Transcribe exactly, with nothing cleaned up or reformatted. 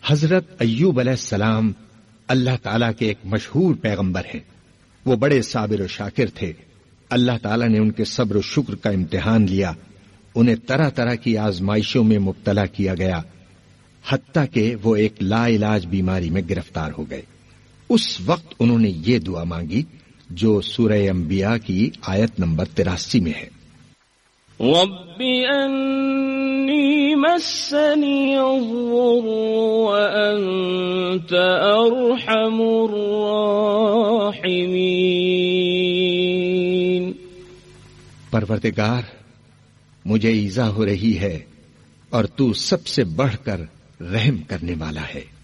हजरत अय्यूब अलैहिस्सलाम अल्लाह ताला के एक मशहूर पैगंबर हैं। वो बड़े साबिर और शाकिर थे। अल्लाह ताला ने उनके सब्र और शुक्र का इम्तिहान लिया। उन्हें तरह तरह की आजमाइशों में मुब्तला किया गया, हत्ता के वो एक लाइलाज बीमारी में गिरफ्तार हो गए। उस वक्त उन्होंने ये दुआ मांगी जो सूरह अंबिया की आयत नंबर तिरासी में है। रब्बी अन्नी मस्सनी अज़्ज़ुर्रु व अंत अरहमुर राहिमीन। परवरदिगार, मुझे ईजा हो रही है और तू सबसे बढ़कर रहम करने वाला है।